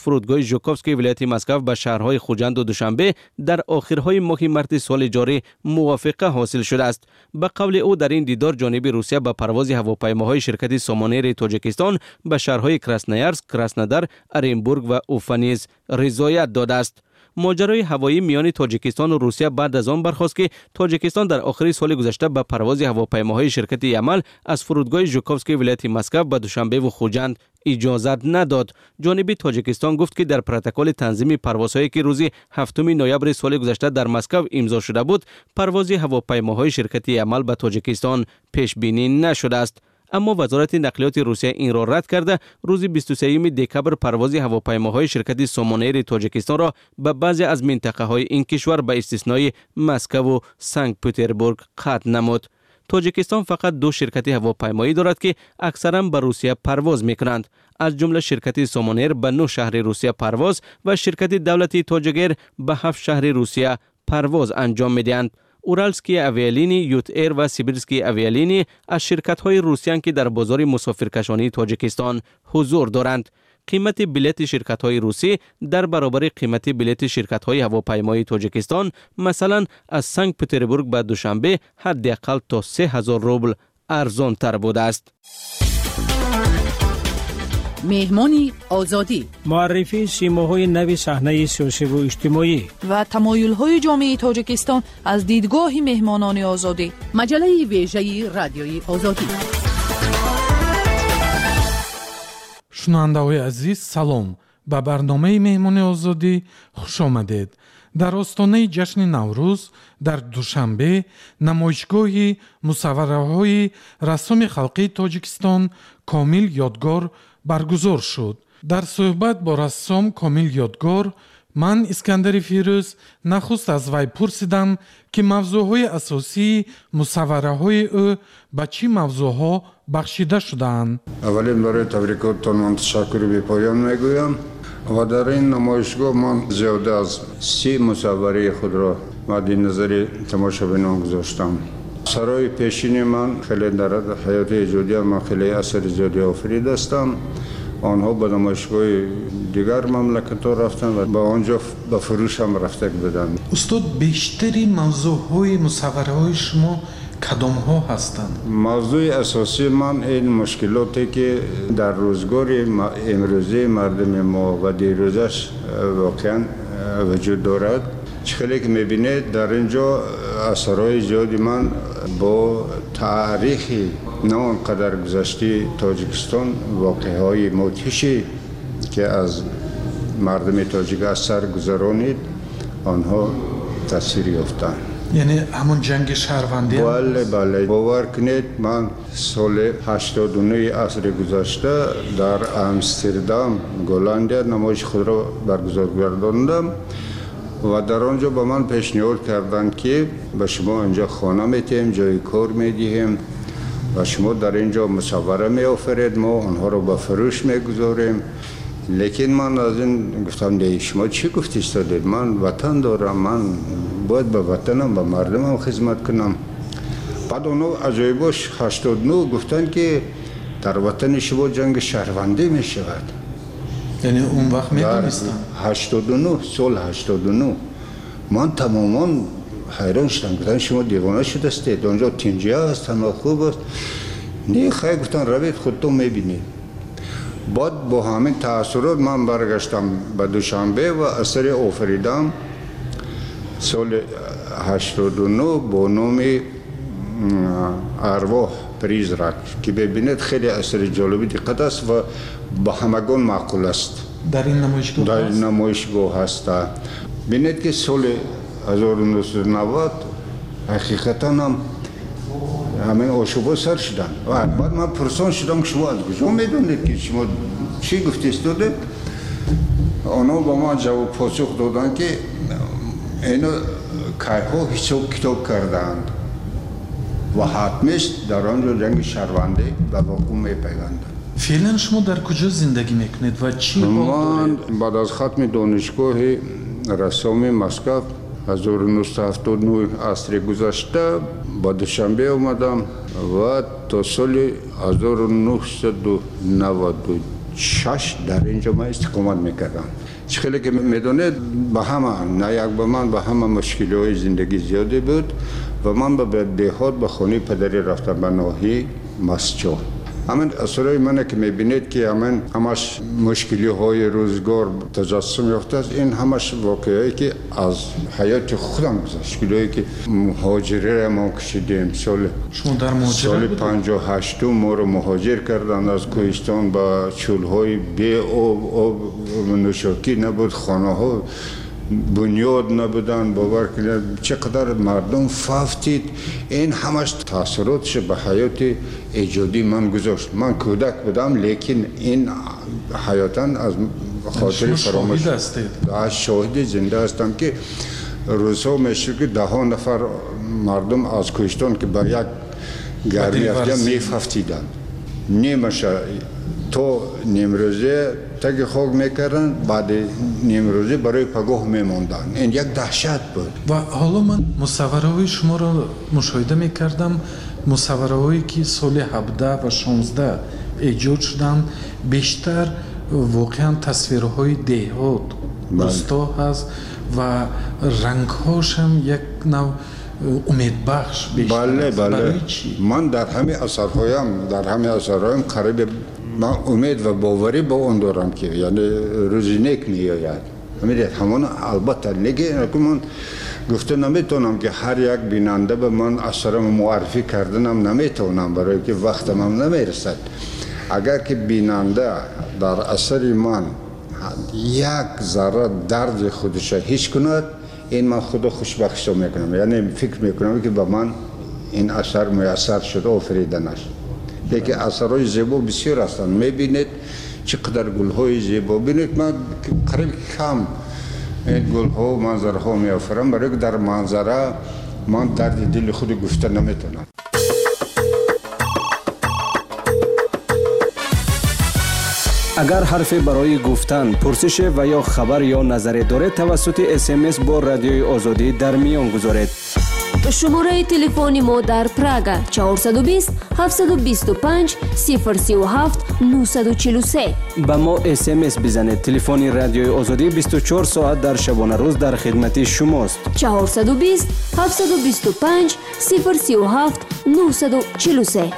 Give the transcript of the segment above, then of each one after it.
فرودگاه ژوکوفسکی ولایت مسکو به شهرهای خوجند و دوشنبه در آخرهای ماه مارس سال جاری موافقه حاصل شده است. به قول او در این دیدار جانب روسیه به پرواز هواپیماهای شرکت سامانیر تاجیکستان به شهرهای کراسنویارسک، کراسنودار، ارنبورگ و اوفانیز رضایت داده است. ماجرای هوایی میان تاجیکستان و روسیه بعد از آن برخاست که تاجیکستان در آخر سال گذشته به پرواز هواپیماهای شرکت یمل از فرودگاه ژوکوفسکی ولایت مسکو به دوشنبه و خوجند اجازت نداد. جانب تاجیکستان گفت که در پروتکل تنظیم پروازهایی که روز 7 نوامبر سال گذشته در مسکو امضا شده بود، پرواز هواپیماهای شرکت یمل به تاجیکستان پیش بینی نشده است. اما وزارت نقلیات روسیه این را رد کرده روز 23 دکبر پرواز هواپیماهای شرکت سامانیر تاجیکستان را به بعضی از منطقه های این کشور به استثنای مسکو و سنت پترزبورگ قطع نمود. تاجیکستان فقط 2 شرکت هواپیمایی دارد که اکثرا به روسیه پرواز میکنند، از جمله شرکت سامانیر به 9 شهر روسیه پرواز و شرکت دولتی تاجگیر به 7 شهر روسیه پرواز انجام میدهند. اورالسکی اویالینی، یوت ایر و سیبیرسکی اویالینی از شرکت‌های روسیان که در بازار مسافرکشانی تاجیکستان حضور دارند. قیمت بلیت شرکت‌های روسی در برابر قیمت بلیت شرکت‌های هواپیمایی تاجیکستان مثلا از سنت پترزبورگ به دوشنبه حداقل تا 3000 روبل ارزان تر بوده است. مهمانی آزادی، معرفی سیماهای نو صحنه سیاسی و اجتماعی و تمایل‌های جامعه تاجیکستان از دیدگاه مهمانان آزادی. مجله ویژه رادیوی آزادی. شنونده‌های عزیز سلام، به برنامه مهمان آزادی خوش آمدید. در آستانه جشن نوروز در دوشنبه نمایشگاه مصوره‌های رسام خلقی تاجیکستان کامل یادگار برگزار شد. در صحبت با رسام کامل یادگار من اسکندر فیروز نخست از وی پرسیدم که موضوعهای اساسی مصوره‌های او به چی موضوعها بخشیده شدند. اولین برای تبریکاتتان من تشکر بی پایان میگویم و در این نمایشگاه من زیاده از 30 مصوره خود را مد نظر تماشابینان گذاشتم. سرای پیشین من خیلی در حیات ایجادی من خیلی اثر زیادی آفریده هستم. آنها به نمایشگاه دیگر مملکت ها رفتن و به آنجا به فروش هم رفته بودند. استاد بیشتری موضوعهای مصوره های شما کدام ها هستند؟ موضوع اساسی من این مشکلاتی که در روزگار امروزی مردم ما و دیروزش واقعا وجود دارد. خیلی که میبینید در اینجا اثرهای زیادی من با تاریخی نه آنقدر گذشته تاجیکستان واقعهای مدهشی که از مردم تاجیک از سر گذرانید آنها تصویر یافتند. یعنی همون جنگ شهروندی؟ بله باور کنید من سال 89 عصر گذشته در امستردام گلندیا نمایش خود را برگزار گرداندم و در آنجا به من پیشنهاد کردند که به شما اینجا خانه میتیم، جای کار میدهیم و شما در اینجا مصوره میآفرید، ما آنها را به فروش میگذاریم. لیکن من از این گفتم نه، شما چی گفتی استادید؟ من وطن دارم، من باید به وطنم به مردمم خدمت کنم. بعد اونو عجایبش 89 گفتن که در وطن شما جنگ شهروندی می شود. یعنی اون وقت میدونستن؟ 89 سال 89 من تماما حیران شدم. گفتن شما دیوانه شده استید، اونجا تنجیه هست، همه خوب است. نه خیلی گفتن روید خودتون میبینید. بعد با همین تأثیرات من برگشتم به دوشنبه و اثر آفریدم سال 89 با نام ارواح پریزرک که ببینید خیلی اثر جالبی دقت است و با همگان معقول است. در این نمایشگاه در این نمایشگاه هست. ببینید که سال 1990 حقیقتا هم همین آشوبا سر شدن. بعد من پرسان شدم شما از کجا میدونید که شما چی گفتی استاده؟ آنها با ما جواب پاسخ دادن که اینو کارها حساب کتاب کردند و حتمش در آنجا جنگ شهروندی و واقع میپیوندند. فعلا شما در کجا زندگی میکنید و چی من بعد از ختم دانشگاه رسام مسکو 1979 عصر گذشته با دوشنبه اومدم و تا سال 1992 6 در اینجا من استقامت میکردم. خیلی که میدونید به همه نه یک به من به همه مشکل‌های زندگی زیادی بود و من به دهات به خونه پدری رفتم به ناحیه مسجد. همین اثرای من که میبینید که همش مشکلی های روزگار تجسم یافته است، این همش واقعی که از حیات خودم گذشت. مشکلی که مهاجره ما کشیدیم سال 58 ما رو مهاجر کردن از کوهستان با چولهای بی آب نوشاکی نبود، خانه ها بنیاد نبودن، باور کنید چقدر مردم فافتید. این همش تاثیراتش به حیات ایجادی من گذاشت. من کودک بودم لیکن این حیاتاً از خاطر فراموش از شاهد زنده هستم که روزها میشه که 10 نفر مردم از کوهستان که با یک گرمی افجام میفافتیدن، نیمش تو نیمروزه تگ خواب میکردن، بعد نیمروزه برای پگاه میموندن. این یک دهشت بود. و حالا من مصوره‌های شما را مشاهده میکردم، مصوره‌هایی که سال 17 و 16 ایجاد شدن، بیشتر واقعا تصویرهای دهات روستا هست و رنگ‌هاش هم یک نوع امیدبخش بیشتر. بله. من در همه اثرهایم قریب من امید و باوری با اون دارم که یعنی روزی نیک میآید. می‌دید همون البته لیکن من گفته نمیتونم که هر یک بیننده به من اثرم معرفی کردنم نمیتونم، برای که وقتم هم نمیرسد. اگر که بیننده در اثر من یک ذره درد خودش حس کند، این من خدا خوشبخت میکنم. یعنی فکر میکنم که به من این اثر میسر شد، آفریده نشد. لیکن اثرهای زیبا بسیار هستند. میبینید چقدر گلهای زیبا. ببینید من قریب کم این گلها و منظرها میآفرم، برای که در منظره من درد دل خود گفته نمیتونم. اگر حرفی برای گفتن، پرسش و یا خبر یا نظری دارید، توسط SMS با رادیوی آزادی در میان گذارید. شماره تلفن ما در پراگ 420 725 037 943. به ما SMS بزنید. تلفن رادیوی آزادی 24 ساعت در شبانه روز در خدمت شماست. 420 725 037 943.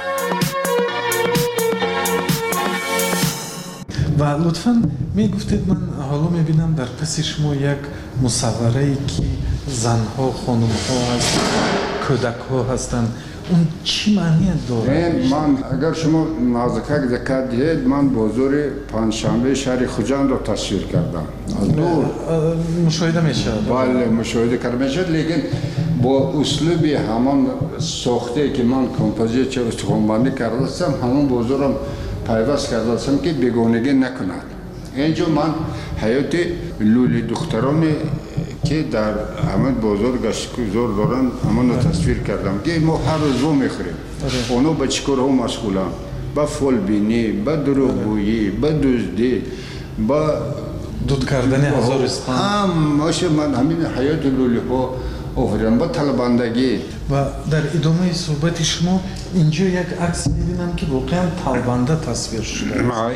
و لطفاً میگفتید، من حالا میبینم در پس شما یک مصوره‌ای که زنها، خانم‌ها هست، کودک‌ها هستند. اون چی معنی داره؟ من اگر شما نازکک دقت دهید، من بازار پنجشنبه شهر خوجند را تصویر کردم. از دور مشاهده میشه. بله مشاهده کرده میشه، لیکن با اسلوب همان ساخته که من کمپوزیت استخوان‌بندی کرده هستم، همون بازارم پیوست کرده هستم که بیگانگی نکند. اینجا من حیات لولی دخترانی که در همین بازار گشتگزار دارن همون رو تصویر کردم که ما هر روز رو میخوریم. اونا به چیکار ها مشغولن؟ به فالبینی، به دروغگویی، به دزدی، به دود کردن هزارستان. ماشه من همین حیات لولی ها آفریدم، به طلبندگی. و در ادامه صحبت شما اینجا یک عکس میبینم که واقعا طلبنده تصویر شده.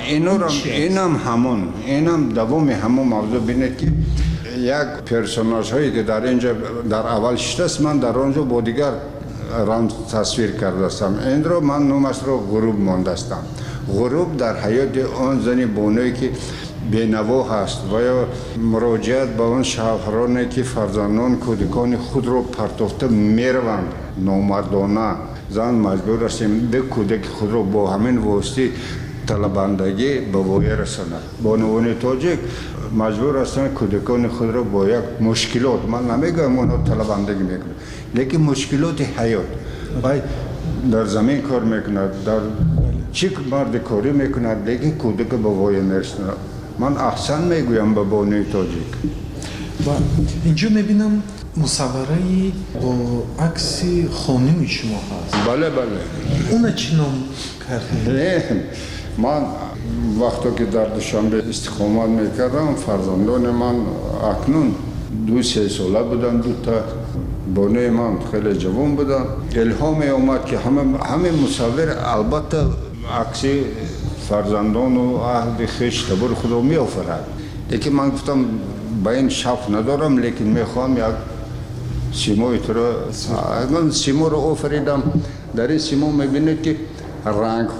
اینم دوام همون موضوع. بینید که یک پرسوناژ هایی که در اینجا در اول شده، من در آنجا با دیگر رمز تصویر کرده هستم. این رو من نامش رو غروب مانده هستم. غروب در حیات آن زنی بانوی که بینوا هست و یا مراجعت به آن شوهرانی که فرزندان کودکان خود را پرتافته میروند نامردانه، زن مجبور هستیم به کودک خود را با همین واسطه طلبندگی به وای رساند. بانوان تاجیک مجبور هستند کودکان خود را با یک مشکلات، من نمیگم اونها طلبندگی میکنند، لیکن مشکلات حیات در زمین کار میکند، در چیک مرد کاری میکند، لیکن کودک به وای نرساند. من احسن میگویم به بانوی تاجیک. و اینجا میبینم مصوره‌ای با عکس خانم شما هست. بله. اون چی نام کردید؟ من وقتی که در دوشنبه استقامت میکردم، فرزندان من اکنون 2-3 ساله بودن، دوتا بانوی من خیلی جوان بودن. الهام اومد که همه مصور البته عکس فرزندان و اهل خویش تبر خدا می آفرد. لیکن من گفتم با این شف ندارم، لیکن میخوام یک سیمای تو را، من سیما رو آفریدم. در این سیما میبینید که رنگ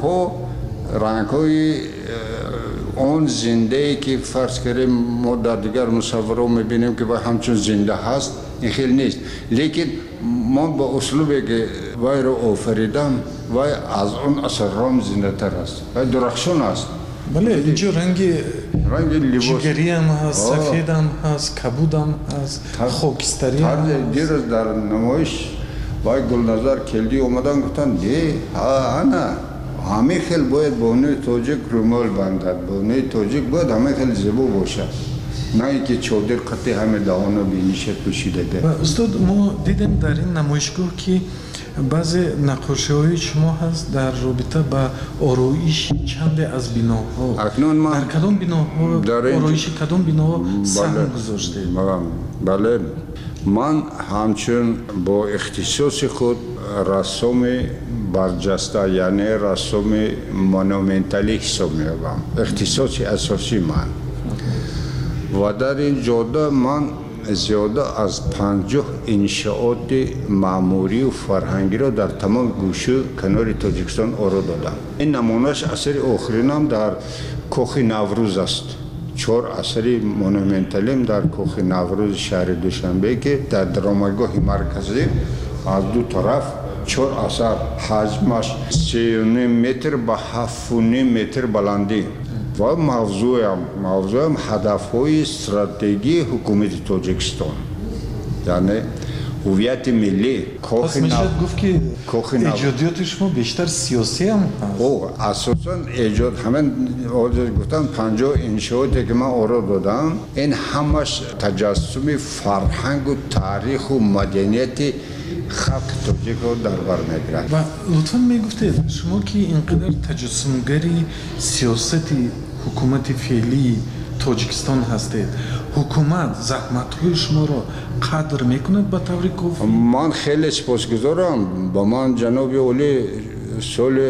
های اون زنده ای که فرض کردیم ما در دیگر مصوره میبینیم که همچون زنده هست، این خیلی نیست. لیکن ما با اسلوبی که وای رو آفریدم وای از اون اثر رام زنده تر است، وای درخشان است. بله اینجا رنگ جگری هم هست، سفید هم هست، کبود هم هست، خاکستری هم هست. دیروز در نمایش وای گلنظر کلدی اومدن گفتن دی انا همه خیلی باید بانوی تاجیک رومال بندد، بانوی تاجیک باید همه خیلی زیبا باشد، نه اینکه چادر قطعی همه دهانو بینیشت پوشیده ده. استاد ما دیدیم در این نمایشگاه که بعضی نقاشی های شما هست در رابطه با آرایش چند از بناها. اکنون ما در کدام بناها آرایش کدام بناها سهم گذاشته؟ بله من همچون با اختصاص خود رسام برجسته یعنی رسام مونومنتالی حساب می‌یابم، اختصاص اساسی من. و در این جاده من زیاده از 50 انشاءات معماری و فرهنگی را در تمام گوشه کنار تاجیکستان آرا دادم. این نمونهش اثر آخرینم در کاخ نوروز است. 4 اثر مونومنتالیم در کاخ نوروز شهر دوشنبه که در درامایگاه مرکزی از دو طرف 4 اثر، حجمش 3.5 متر با 7.5 متر بلندی و موضوع هدف‌های استراتژی حکومت تاجیکستان، یعنی هویت ملی. پس میشه گفت که ایجادیات شما بیشتر سیاسی هم هست؟ اساساً ایجاد همین گفتم 50 انشاءاتی که من آرا دادم این همش تجسم فرهنگ و تاریخ و مدنیت خلق تاجیک رو در بر میگیرد. و لطفاً میگفتید شما که اینقدر تجسمگری سیاست حکومت فعلی تاجیکستان هستید، حکومت زحمت‌های شما رو قدر میکند به طور کافی؟ من خیلی سپاسگزارم. با من جناب اولی سال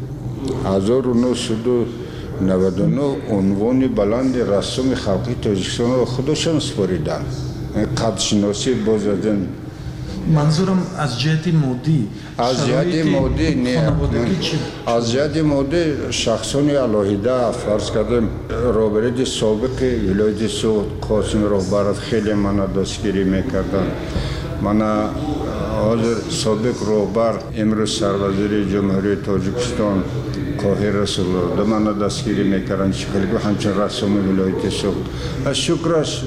1999 عنوان بلند رسام خلقی تاجیکستان رو خودشان سپاریدن. قدرشناسی بازدن. منظورم از جهت مادی، از جهت مادی نه، از جهت مادی شخصان علاهیده فرض کردم رهبر سابق ولایت سوات قاسم رهبر خیلی من دستگیری میکردن. من حاضر سابق رهبر امروز سروزیر جمهوری تاجیکستان کاهر رسول الله من دستگیری میکردن، شکلی همچنین رسام ولایت سوات. از شکرش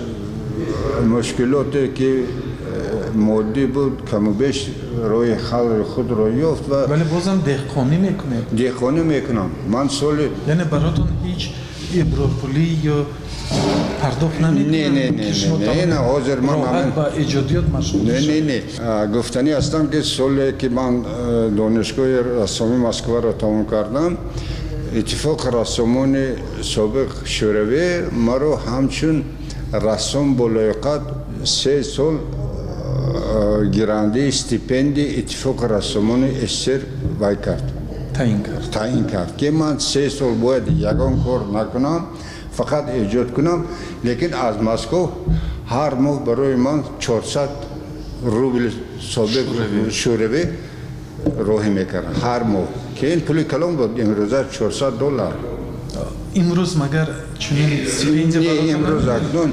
مشکلاتی که مادی بود کم و بیش روی خلق خود را یافت. ولی بازم دهقانی میکنه؟ دهقانی میکنم. من سال یعنی براتون هیچ ابراپولی یا پرداخت نمیکنم؟ نه حاضر من راحت با ایجادیات مشغول نه گفتنی هستم که سالی که من دانشگاه رسامی مسکو را تمام کردم اتفاق رسامان سابق شوروی مرا همچون رسام با لیاقت 3 سال گیرنده استیپندی اتفاق رسامان استر وای کرد، تعیین کرد که من 3 سال باید یگان کار نکنم، فقط ایجاد کنم. لیکن از مسکو هر ماه برای من 400 روبل سابق شوروی راهی میکردن هر ماه که این پول کلام بود. امروزه $400. امروز مگر چنین سیلینج امروز اکنون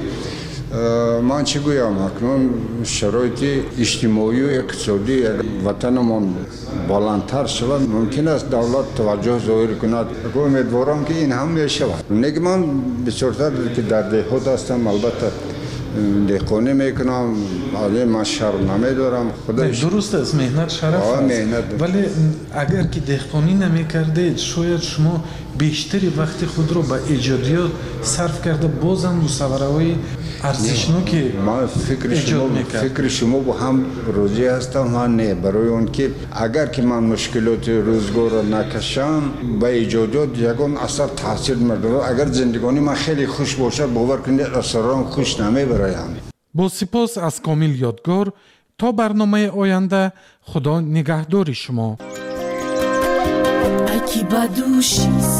من چه گویم اکنون شرایط اجتماعی و اقتصادی وطنمان بلندتر شود، ممکن است دولت توجه ظاهر کند. امیدوارم که این هم میشود. نگه من بسیارتر که در دهات هستم، البته دهقانی میکنم، من شرم نمیدارم. درست است، مهنت شرف است. ولی اگر که دهقانی نمیکردید شاید شما بیشتری وقت خود رو به ایجادیات صرف کرده بازم مصوره های ارزشناک من فکر شما با هم روزی هستم. من نه، برای اون که اگر که من مشکلات روزگار را نکشم به ایجادیات یگان اثر تاثیر میگذارد. اگر زندگانی من خیلی خوش باشد باور کنید اثرام خوش نمیبرایم. با سپاس از کامل یادگار. تا برنامه آینده خدا نگهدار شما. اکی بدوشی سحر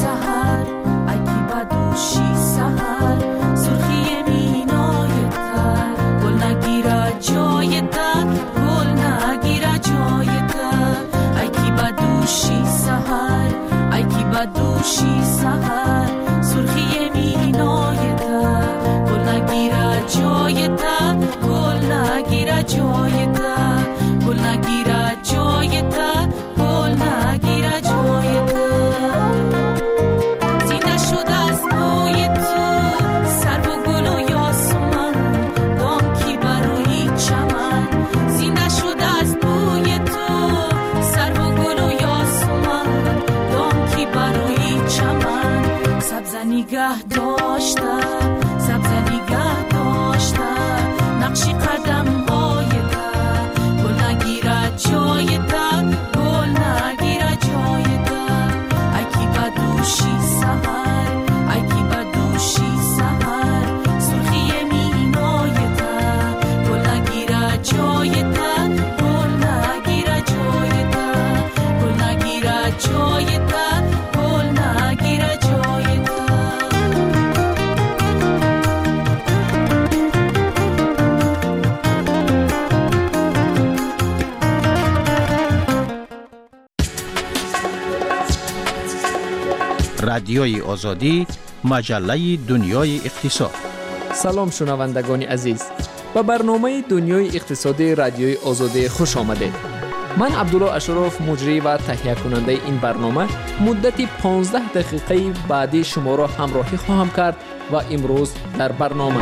سحر ای کی بدوشی سحر سرخی مینای تر گل نگیره جای تر گل نگیره جای تر ای کی بدوشی سحر ای کی بدوشی سحر سرخی مینای تر گل نگیره جای تر گل نگیره جای تر گل نگیره جای تر گل نگیره جای تر زنده شد از بوی تو سر و گل و یاسمن دام کی بروی چمن زنده شد از بوی تو سر و گل و یاسمن دام کی بروی چمن سبز نگه داشته سبز نگه داشته نقشی قدم های در گل نگیره جای در گل نگیره جای در ای کی بدوشی سحر ای کی بدوشی سحر سرخی مینای در گل نگیره جای در گل نگیره جای در گل نگیره جای در گل نگیره جای در رادیوی آزادی، مجله دنیای اقتصاد. سلام شنوندگان عزیز، به برنامه دنیای اقتصادی رادیوی آزادی خوش آمدید. من عبدالله اشرف مجری و تهیه کننده این برنامه مدت 15 دقیقه بعدی شما را همراهی خواهم کرد و امروز در برنامه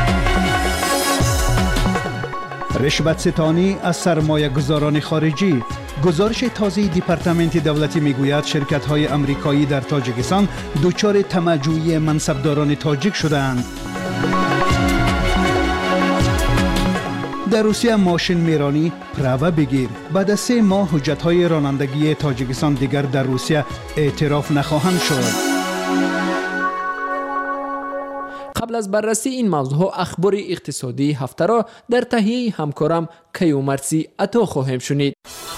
رشوت ستانی از سرمایه گذاران خارجی. گزارش تازه دپارتمنت دولتی میگوید شرکت‌های آمریکایی در تاجیکستان دچار طمع‌جویی منصبداران تاجیک شدند. در روسیه ماشین میرانی پراوا بگیر. بعد از 3 ماه حجت‌های رانندگی تاجیکستان دیگر در روسیه اعتراف نخواهند شد. قبل از بررسی این موضوع اخبار اقتصادی هفته را در تهیه همکارم کیومرسی عطا خواهیم شنید.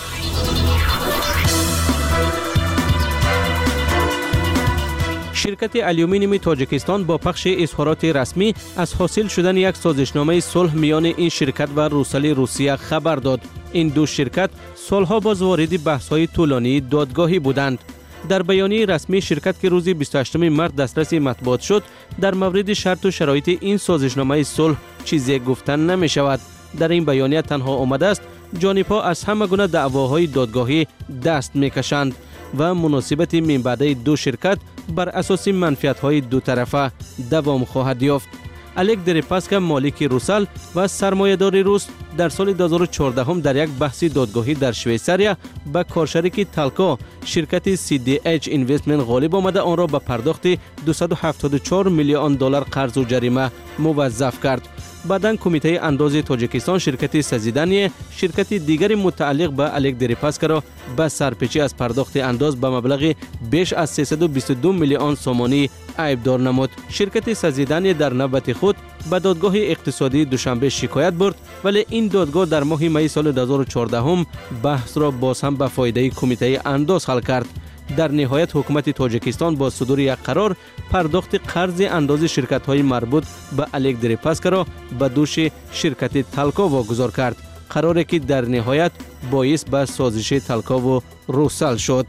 شرکت آلومینیوم تاجیکستان با پخش اظهارات رسمی از حاصل شدن یک سازشنامه صلح میان این شرکت و روسل روسیه خبر داد. این دو شرکت سالها باز وارد بحث‌های طولانی دادگاهی بودند. در بیانیه رسمی شرکت که روز 28 مارس دسترس مطبوعات شد، در مورد شرط و شرایط این سازشنامه صلح چیزی گفتن نمی شود. در این بیانیه تنها آمده است جانب‌ها از همه گونه دعواهای دادگاهی دست می‌کشند و مناسبت من بعده دو شرکت بر اساس منفعت‌های دو طرفه دوام خواهد یافت. الک دریپاسکا مالک روسل و سرمایه‌دار روس در سال 2014 در یک بحث دادگاهی در شویساریا به کارشریک تالکو شرکت CDH اینوستمنت غالب آمده آن را به پرداخت 274 میلیون دلار قرض و جریمه موظف کرد. بعداً کمیته انداز تاجیکستان شرکت سازیدنی شرکت دیگری متعلق به الک دریپاسکا را به سرپیچی از پرداخت انداز به مبلغ بیش از 322 میلیون سومانی عیبدار نمود. شرکت سازیدنی در نوبت خود به دادگاه اقتصادی دوشنبه شکایت برد، ولی این دادگاه در ماه می سال 2014 بحث را باز هم به فایده کمیته انداز حل کرد. در نهایت حکومت تاجیکستان با صدور یک قرار پرداخت قرض انداز شرکت‌های مربوط به الک دریپاسکا را به دوش شرکت تالکو واگذار کرد. قراری که در نهایت باعث به سازش تالکو و روسل شد.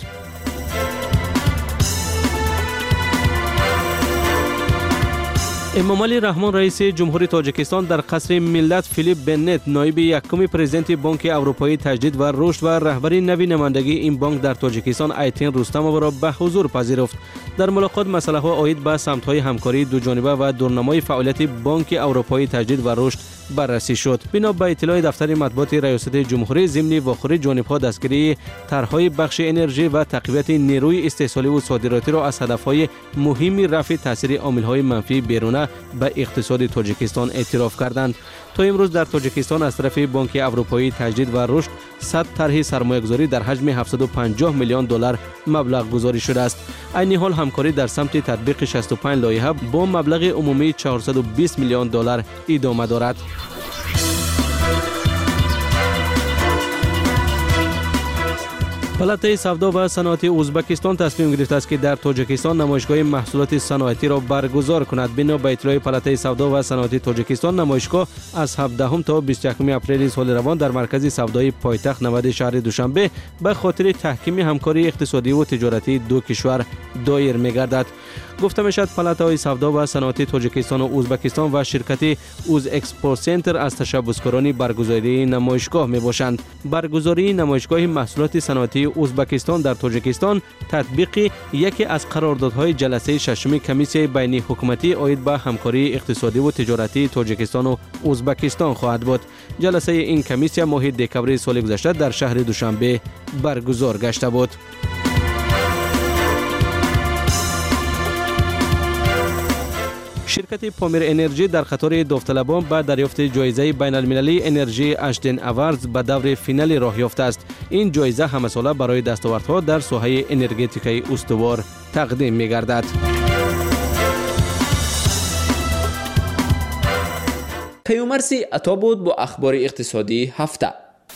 امام علی رحمان رئیس جمهوری تاجیکستان در قصر ملت فیلیپ بنت نایب یکم پرزیدنت بانک اروپایی تجدید و رشد و رهبر نوی نمایندگی این بانک در تاجیکستان آیتین رستموف را به حضور پذیرفت. در ملاقات مسئله ها عاید به سمت های همکاری دو جانبه و دورنمای فعالیت بانک اروپایی تجدید و رشد بررسی شد. بنا به اطلاع دفتر مطبوعات ریاست جمهوری ضمن واخوری جانب‌ها دستگیری طرح‌های بخش انرژی و تقویت نیروی استحصالی و صادراتی را از هدف‌های مهم رفع تاثیر عامل‌های منفی بیرونه به اقتصاد تاجیکستان اعتراف کردند. تا امروز در تاجیکستان از طرف بانک اروپایی تجدید و رشد 100 طرح سرمایه‌گذاری در حجم 750 میلیون دلار مبلغ گذاری شده است. عین حال همکاری در سمت تطبیق 65 لایحه با مبلغ عمومی 420 میلیون دلار ادامه دارد. پالاتای سودا و صنعتی ازبکستان تصمیم گرفته است که در تاجیکستان نمایشگاه محصولات صنعتی را برگزار کند. بنا به اطلاع پالاتای سودا و صنعتی تاجیکستان، نمایشگاه از 17 تا 21 اپریل سال روان در مرکز سودای پایتخت نود شهر دوشنبه به خاطر تحکیم همکاری اقتصادی و تجارتی دو کشور دایر می‌گردد. گفته میشد پالاتای سودا و صنعتی تاجیکستان و ازبکستان و شرکت اوز اکسپورت سنتر از تشبثکاران برگزاری نمایشگاه می باشند. برگزاری نمایشگاه محصولات صنعتی ازبکستان در تاجیکستان تطبیق یکی از قراردادهای جلسه ششم کمیسیون بین حکومتی عاید به همکاری اقتصادی و تجارتی تاجیکستان و ازبکستان خواهد بود. جلسه این کمیسیون ماه دکمبر سال گذشته در شهر دوشنبه برگزار گشته بود. شرکت پامیر انرژی در خطر داوطلبان به دریافت جایزه بین المللی انرژی اشتن اواردز به دور فینال راه یافته است. این جایزه همه ساله برای دستاوردها در ساحه انرژتیک استوار تقدیم می گردد. پیامرسی عطا بود با اخبار اقتصادی هفته.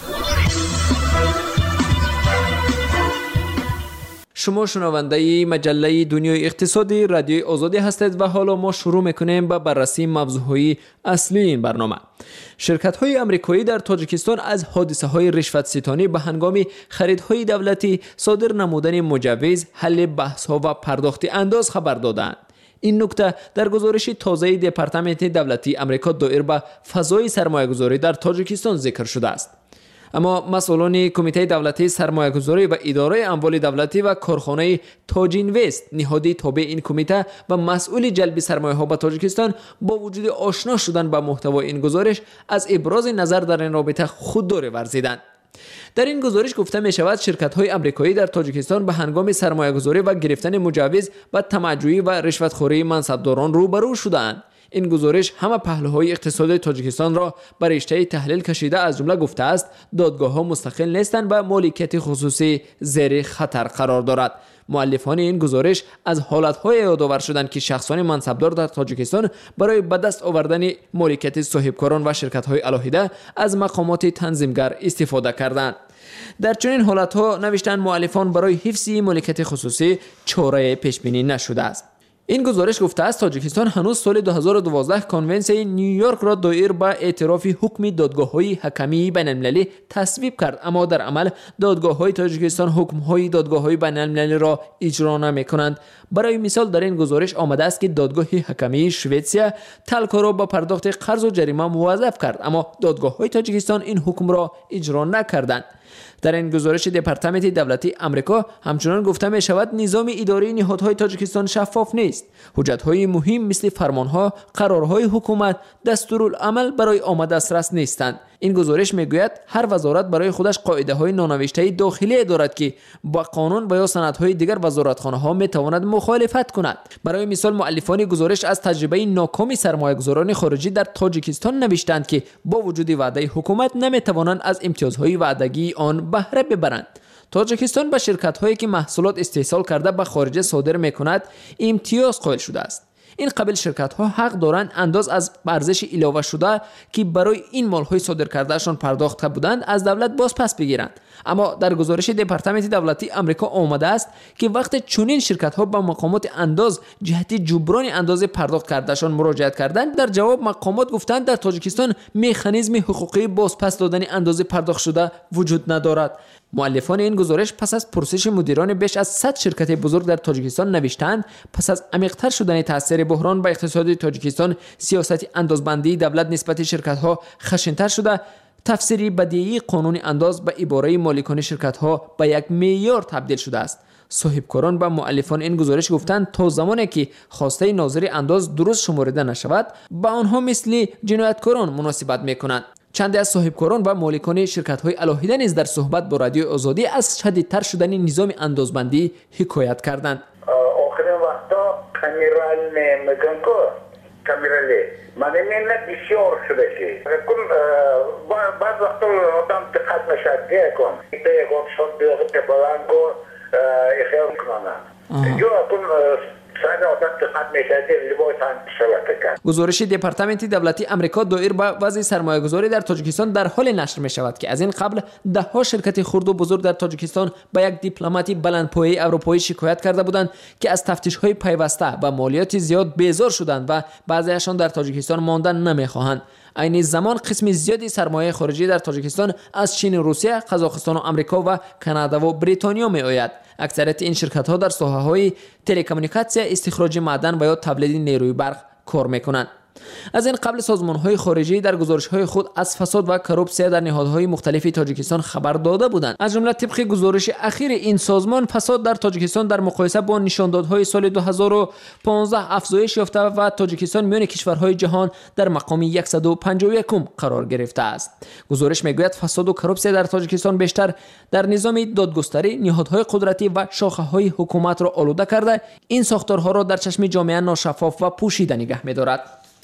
شما شنونده مجله دنیای اقتصادی رادیوی آزادی هستید و حالا ما شروع میکنیم به بررسی موضوعهای اصلی این برنامه. شرکت‌های آمریکایی در تاجیکستان از حادثه‌های رشوت ستانی به هنگام خریدهای دولتی، صادر نمودن مجوز، حل بحث‌ها و پرداخت انداز خبر دادند. این نکته در گزارش تازه دپارتمنت دولتی آمریکا دایر به فضای سرمایه‌گذاری در تاجیکستان ذکر شده است. اما مسئولان کمیته دولتی سرمایه‌گذاری و اداره اموال دولتی و کارخانه تاج اینوست نهادی تابع این کمیته و مسئول جلب سرمایه‌ها به تاجیکستان با وجود آشنا شدن با محتوای این گزارش از ابراز نظر در این رابطه خودداری ورزیدند. در این گزارش گفته می شود شرکت‌های آمریکایی در تاجیکستان به هنگام سرمایه‌گذاری و گرفتن مجوز و تمجیدی و رشوتخوری منصبداران روبرو شدند. این گزارش همه پهلوهای اقتصاد تاجیکستان را بر رشته تحلیل کشیده، از جمله گفته است دادگاه‌ها مستقل نیستند و مالکیت خصوصی زیر خطر قرار دارد. مؤلفان این گزارش از حالت‌های یادآور شدند که شخصان منصبدار در تاجیکستان برای به دست آوردن مالکیت صاحبکاران و شرکت‌های علاهده از مقامات تنظیمگر استفاده کردند. در چنین حالت‌ها نوشتن مؤلفان برای حفظ مالکیت خصوصی چاره پیش‌بینی نشده است. این گزارش گفته است تاجیکستان هنوز سال 2012 کنونسیون نیویورک را دایر به اعتراف حکم دادگاه‌های حکمی بین‌المللی تصویب کرد، اما در عمل دادگاه‌های تاجیکستان حکم‌های دادگاه‌های بین‌المللی را اجرا نمی‌کنند. برای مثال در این گزارش آمده است که دادگاه حکمی شوئدیا تلکا را با پرداخت قرض و جریمه موظف کرد، اما دادگاه‌های تاجیکستان این حکم را اجرا نکردند. در این گزارش دپارتمنت دولتی آمریکا همچنان گفته می شود نظام اداری نهادهای تاجیکستان شفاف نیست. حجت‌های مهم مثل فرمان‌ها، قرارهای حکومت، دستورالعمل برای آمد دسترس نیستند. این گزارش میگوید هر وزارت برای خودش قاعده‌های نانوشته داخلی دارد که با قانون و یا سندهای دیگر وزارتخانه‌ها میتواند مخالفت کند. برای مثال مؤلفان گزارش از تجربه ناکام سرمایه‌گذاران خارجی در تاجیکستان نوشتند که با وجود وعده حکومت نمیتوانند از امتیازهای وعدگی آن بهره ببرند. تاجیکستان به شرکت‌هایی که محصولات استحصال کرده به خارج صادر می‌کند امتیاز قائل شده است. این قبیل شرکت‌ها حق دارند انداز از ارزش علاوه شده که برای این مال‌های صادر کردهشان پرداخت بودند از دولت باز پس بگیرند. اما در گزارش دپارتمنت دولتی آمریکا آمده است که وقتی چنین شرکت‌ها به مقامات انداز جهت جبران اندازه پرداخت کردهشان مراجعت کردند، در جواب مقامات گفتند در تاجیکستان مکانیزم حقوقی بازپس دادن اندازه پرداخت شده وجود ندارد. مؤلفان این گزارش پس از پرسش مدیران بیش از 100 شرکت بزرگ در تاجیکستان نوشتند پس از عمیق‌تر شدن تاثیر بحران به اقتصاد تاجیکستان، سیاست اندازبندی دولت نسبت شرکت‌ها خشن‌تر شده. تفسیری بدیهی قانون انداز به عباره مالکان شرکت‌ها به یک معیار تبدیل شده است. صاحبکاران و مؤلفان این گزارش گفتند تا زمانی که خواسته ناظر انداز درست شمرده نشود با آنها مثل جنایتکاران مناسبت می‌کنند. چند از صاحبکاران و مالکان شرکت‌های علاهده نیز در صحبت با رادیو آزادی از شدیدتر شدن نظام اندازبندی حکایت کردند. آخرین وقتا کامیرال میگن که کامیرالی من نه بسیار شده که بعض وقتا آدم دقت نشد کن یک شد بیاغت بلند کن اخیار کنن جو اکن سر آدم دقت میشه لباس هم شبکه کرد. گزارش دپارتمنت دولتی آمریکا دایر به وضع سرمایه‌گذاری در تاجیکستان در حال نشر می‌شود که از این قبل ده‌ها شرکت خرد و بزرگ در تاجیکستان به یک دیپلماتی بلندپایه اروپایی شکایت کرده بودند که از تفتیش‌های پیوسته و مالیات زیاد بیزار شدند و بعضی‌هاشان در تاجیکستان ماندن نمی‌خواهند. این زمان قسم زیادی سرمایه خارجی در تاجیکستان از چین، روسیه، قزاقستان و آمریکا و کانادا و بریتانیا می‌آید. اکثریت این شرکت‌ها در ساحه‌های تلکومونیکاسیون، استخراج معدن و یا تولید نیروی برق کار می‌کنند. از این قبل سازمان‌های خارجی در گزارش‌های خود از فساد و کروپسیون در نهادهای مختلف تاجیکستان خبر داده بودند. از جمله طبق گزارش اخیر این سازمان، فساد در تاجیکستان در مقایسه با نشاندادهای سال 2015 افزایش یافته و تاجیکستان میان کشورهای جهان در مقام 151 قرار گرفته است. گزارش میگوید فساد و کروپسیون در تاجیکستان بیشتر در نظام دادگستری، نهادهای قدرتی و شاخه‌های حکومت را آلوده کرده، این ساختارها را در چشم جامعه ناشفاف و پوشیده نگه می‌دارد.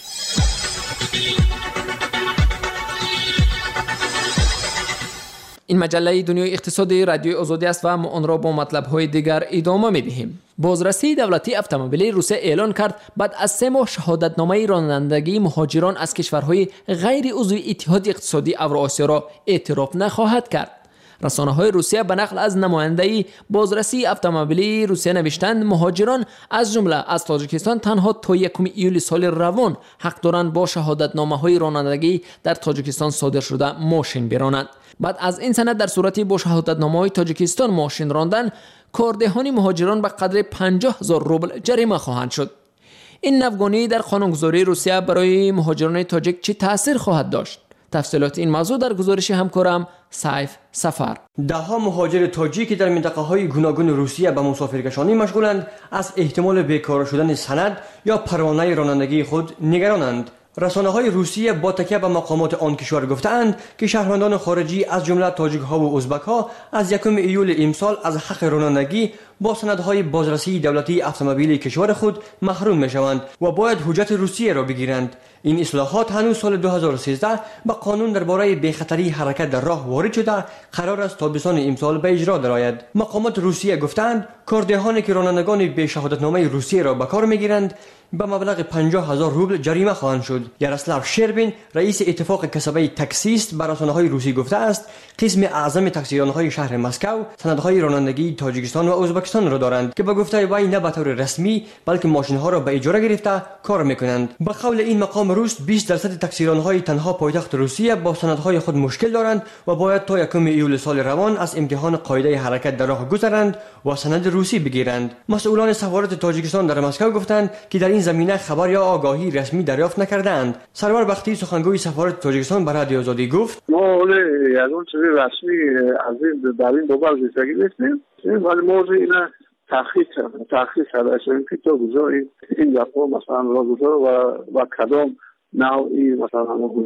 این مجله دنیای اقتصادی رادیوی آزادی است و ما آن را با مطلب‌های دیگر ادامه می‌دهیم. بازرسی دولتی اتومبیل روسیه اعلان کرد بعد از 3 ماه شهادتنامه رانندگی مهاجران از کشورهای غیر عضو اتحاد اقتصادی اوراسیا را اعتراف نخواهد کرد. رسانه‌های روسیه به نقل از نماینده بازرسی اتومبیلی روسیه نوشتند مهاجران از جمله از تاجیکستان تنها تا 1 ایول سال روان حق دارند با شهادتنامه‌های رانندگی در تاجیکستان صادر شده ماشین برانند. بعد از این سند در صورتی با شهادتنامه‌های تاجیکستان ماشین راندن، کاردهان مهاجران به قدر 50,000 روبل جریمه خواهند شد. این نوگانی در قانونگذاری روسیه برای مهاجران تاجیک چه تأثیر خواهد داشت؟ تفصیلات این موضوع در گزارش همکارم سیف سفر. ده‌ها مهاجر تاجیک در منطقه‌های گوناگون روسیه به مسافرکشانی مشغولند، از احتمال بیکار شدن سند یا پروانه رانندگی خود نگرانند. رسانه‌های روسیه با تکیه به مقامات آن کشور گفتند که شهروندان خارجی از جمله تاجیک‌ها و ازبک‌ها از 1 ایول امسال از حق رانندگی با سندهای بازرسی دولتی اتومبیل کشور خود محروم می‌شوند و باید حجت روسیه را بگیرند. این اصلاحات هنوز سال 2013 به قانون درباره بی‌خطری حرکت در راه وارد شده، قرار است تابستان امسال به اجرا درآید. مقامات روسیه گفتند کاردهانی که رانندگان بی شهادتنامه روسیه را به کار می‌گیرند به مبلغ 50,000 روبل جریمه خواهند شد. یاروسلاو شربین، رئیس اتفاق کسبه تاکسیست، به رسانه‌های روسی گفته است قسم اعظم تاکسیران‌های شهر مسکو سندهای رانندگی تاجیکستان و ازبکستان را دارند که به گفته وی نه به طور رسمی بلکه ماشین‌ها را به اجاره گرفته کار می‌کنند. به قول این مقام روس 20% تاکسیران‌های تنها پایتخت روسیه با سندهای خود مشکل دارند و باید تا 1 ایول سال روان از امتحان قاعده حرکت در راه گذرند و سند روسی بگیرند. مسئولان سفارت تاجیکستان در مسکو گفتند که در این زمینه خبر یا آگاهی رسمی دریافت نکردند. سرور بختی سخنگوی سفارت تاجیکستان به رادیو آزادی گفت ما از اون چیز رسمی از این در این بابت زیستگی نیستیم، ولی موضوع اینه تحقیق کرده شدیم که تو گذاری این دفعه مثلا را گذار و کدام نوعی مثلا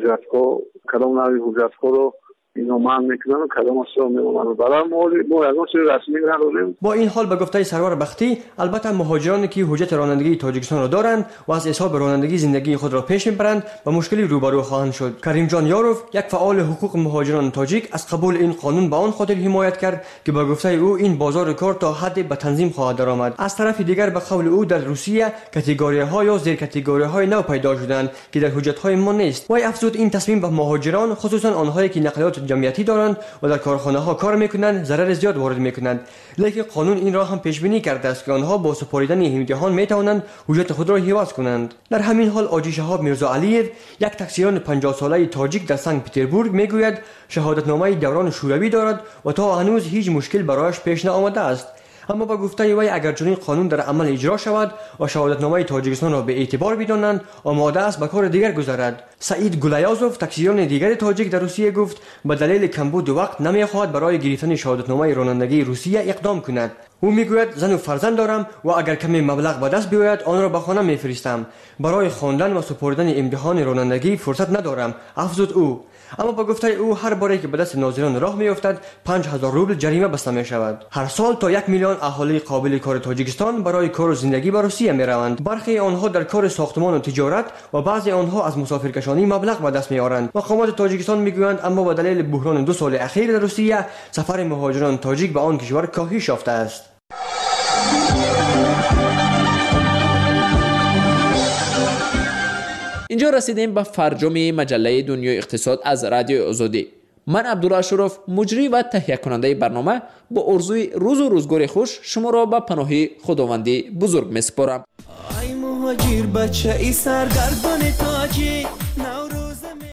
کدام نوعی حجتکو رو اینو من میکنم کدام اصلا میمونم برای ما از اون چیز رسمی نداریم. با این حال به گفته سرور بختی البته مهاجرانی که حجت رانندگی تاجیکستان را دارند و از حساب رانندگی زندگی خود را پیش میبرند با مشکلی روبرو خواهند شد. کریم جان یاروف، یک فعال حقوق مهاجران تاجیک، از قبول این قانون به آن خاطر حمایت کرد که با گفته او این بازار کار تا حد به تنظیم خواهد درآمد. از طرف دیگر به قول او در روسیه کاتگوری‌ها یا زیر کاتگوری‌های نو پیدا شدند که در حجت‌های ما نیست. وی افزود این تصمیم به مهاجران، خصوصا آنهایی که نقلیات جمعیتی دارند و در کارخانه‌ها کار می‌کنند، ضرر زیاد وارد می‌کنند. لیکن قانون این را هم پیش بینی کرده است که آنها با سپاریدن امتحان می‌توانند حجت خود را حفظ کنند. در همین حال آجی شهاب میرزا علیف، یک تاکسیران 50 ساله تاجیک در سنت پترزبورگ میگوید شهادتنامه دوران شوروی دارد و تا هنوز هیچ مشکل برایش پیش نیامده است. اما با گفته وی اگر چنین قانون در عمل اجرا شود و شهادتنامه تاجیکستان را به اعتبار بدانند آماده است به کار دیگر گذرد. سعید گولیازوف، تاکسیران دیگر تاجیک در روسیه، گفت به دلیل کمبود وقت نمیخواهد برای گرفتن شهادتنامه رانندگی روسیه اقدام کند. او میگوید زن و فرزند دارم و اگر کمی مبلغ به دست بیاید آن را به خانه میفرستم. برای خواندن و سپردن امتحان رانندگی فرصت ندارم، افزود او. اما با گفته او هر باری که به دست ناظران راه میافتد 5000 روبل جریمه بسته می شود. هر سال تا 1 میلیون اهالی قابل کار تاجیکستان برای کار و زندگی به روسیه می روند. برخی آنها در کار ساختمان و تجارت و بعضی آنها از مسافرکشانی مبلغ به دست می آورند. مقامات تاجیکستان میگویند اما با دلیل بحران 2 سال اخیر در روسیه سفر مهاجران تاجیک به آن کشور کاهش یافته است. اینجا رسیدیم به فرجام مجله دنیای اقتصاد از رادیو آزادی. من عبدالله اشرف مجری و تهیه کننده برنامه با آرزوی روز و روزگار خوش شما را به پناه خداوندی بزرگ میسپارم. ای مهاجر بچه ای سرگردان تاجی